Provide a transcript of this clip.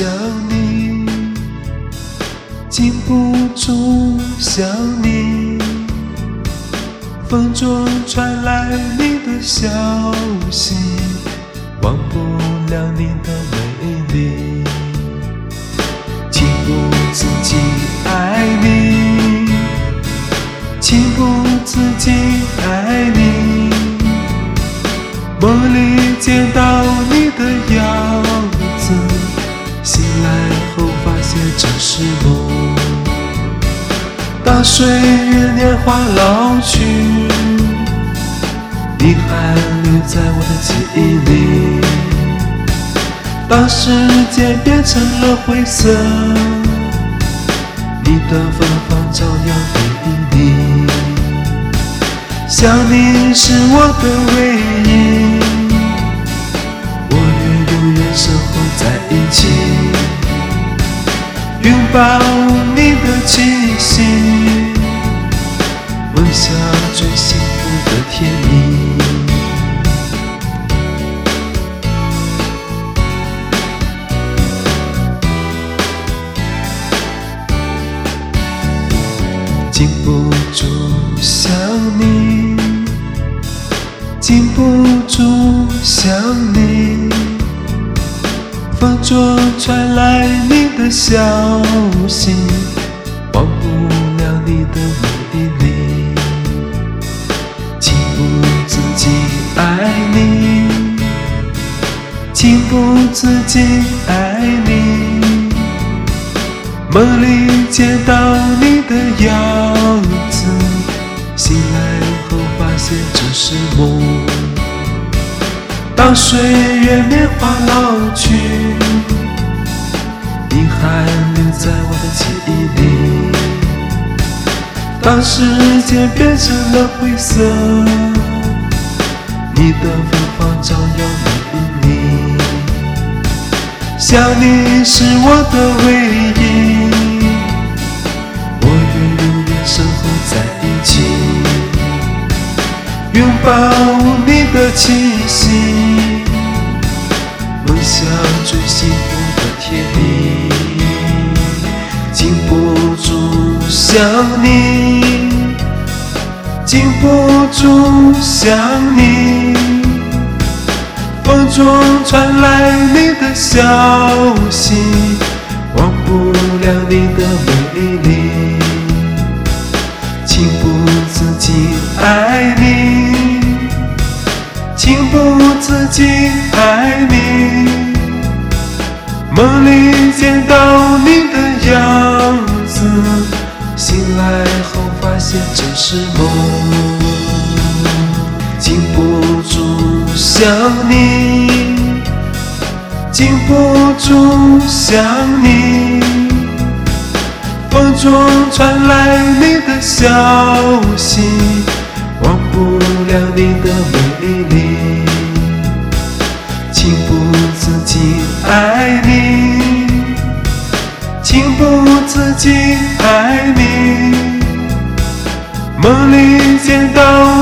想你，禁不住想你，风中传来你的消息，忘不了你的美丽，情不自禁爱你，情不自禁爱你，梦里见到你的样子，醒来后发现这是梦。当岁月年华老去，你还留在我的记忆里。当时间变成了灰色，你的芬芳照样美丽。想你是我的唯一，我愿永远守候在一起，拥抱你的气息，梦想最幸福的甜蜜。禁不住想你，禁不住想你，风中传来你的消息，忘不了你的美丽，情不自禁爱你，情不自禁爱你，梦里见到你的样子，醒来后发现这是梦。当岁月年华老去，你还留在我的记忆里。当时间变成了灰色，你的芬芳照样美丽。想你是我的唯一，我愿永远守候在一起，拥抱你的气息，梦想最幸福的甜蜜。禁不住想你，禁不住想你，风中传来你的消息，忘不了你的美丽，情不自禁爱你，情不自禁爱你，梦里见到你的样子，醒来后发现这是梦。禁不住想你，禁不住想你，风中传来你的消息，忘不了你的美丽，情不自禁爱你，情不自禁爱你，梦里见到